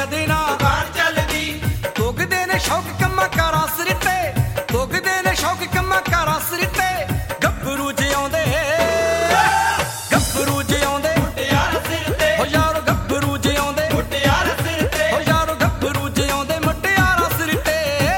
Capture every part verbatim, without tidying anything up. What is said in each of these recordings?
ਕਦੇ ਨਾ ਦੁਕਾਨ ਚੱਲਦੀ। ਭੋਗਦੇ ਨੇ ਸ਼ੌਕ ਕੰਮਾਂ ਕਾਰਾਂ ਸਿਰ ਤੇ, ਭੋਗਦੇ ਨੇ ਸ਼ੌਕ ਕੰਮਾਂ ਕਾਰਾਂ ਸਿਰ ਤੇ। ਗੱਭਰੂ ਜਿਉਂਦੇ ਗੱਭਰੂ ਜਿਉਂਦੇ ਮੁਟਿਆਰ ਸਿਰ ਤੇ, ਹੋ ਯਾਰੋ ਗੱਭਰੂ ਜਿਉਂਦੇ ਮੁਟਿਆਰ ਸਿਰ ਤੇ। ਹੋ ਯਾਰੋ ਗੱਭਰੂ ਜਿਉਂਦੇ ਮੁਟਿਆਰਾਂ ਸਿਰ ਤੇ।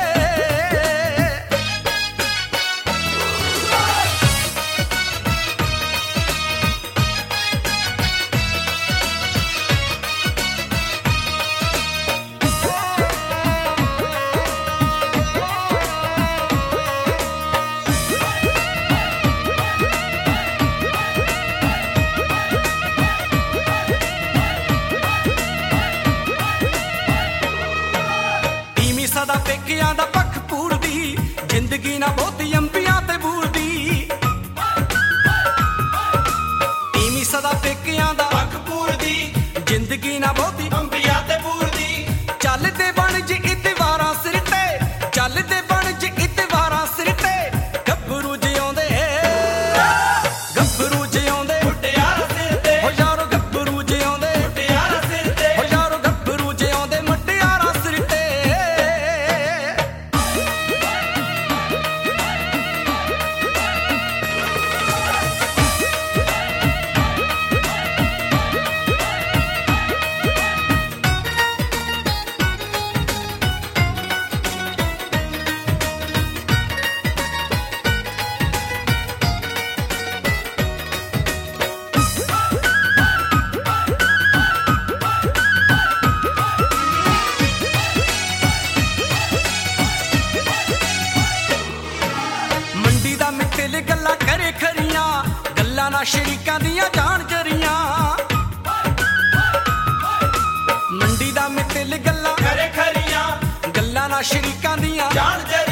ਸਦਾ ਪੇਕਿਆਂ ਦਾ ਪੱਖ ਪੂਰਦੀ, ਜ਼ਿੰਦਗੀ ਨਾ ਬਹੁਤੀ ਅੰਬੀਆਂ ਤੇ ਬੂਰਦੀ। ਤੀਵੀਂ ਸਦਾ ਪੇਕਿਆਂ ਦਾ ਪੱਖ ਪੂਰਦੀ, ਜ਼ਿੰਦਗੀ ਨਾ ਬਹੁਤੀ ਅੰਬੀਆਂ ਤੇ ਬੂਰਦੀ। ਚੱਲਦੇ ਬਣ ਜੀ ਇਤਵਾਰਾਂ ਸਿਰ ਤੇ, ਚੱਲਦੇ ਬਣ ਜੀ ਇਤਵਾਰਾਂ ਸਿਰ ਤੇ। ਗੱਭਰੂ ਜਿਉਂਦੇ ਗੱਭਰੂ ਜਿਉਂਦੇ ਮੁਟਿਆਰ ਸਿਰ ਤੇ, ਹੋ ਯਾਰੋ ਗੱਭਰੂ ਜਿਉਂਦੇ ਮੁਟਿਆਰ ਸਿਰ ਤੇ। ਹੋ ਯਾਰੋ ਗੱਭਰੂ ਜਿਉਂਦੇ ਮੁਟਿਆਰਾਂ ਸਿਰ ਤੇ। ਮੰਡੀ ਦਾ ਮਿੱਤਲ ਗੱਲਾਂ ਕਰੇ ਖਰੀਆਂ, ਗੱਲਾਂ ਨਾ ਸ਼ਰੀਕਾਂ ਦੀਆਂ ਜਾਣ ਜਰੀਆਂ। ਮੰਡੀ ਦਾ ਮਿੱਤਲ ਗੱਲਾਂ ਕਰੇ ਖਰੀਆਂ, ਗੱਲਾਂ ਨਾ ਸ਼ਰੀਕਾਂ ਦੀਆਂ ਜਾਣ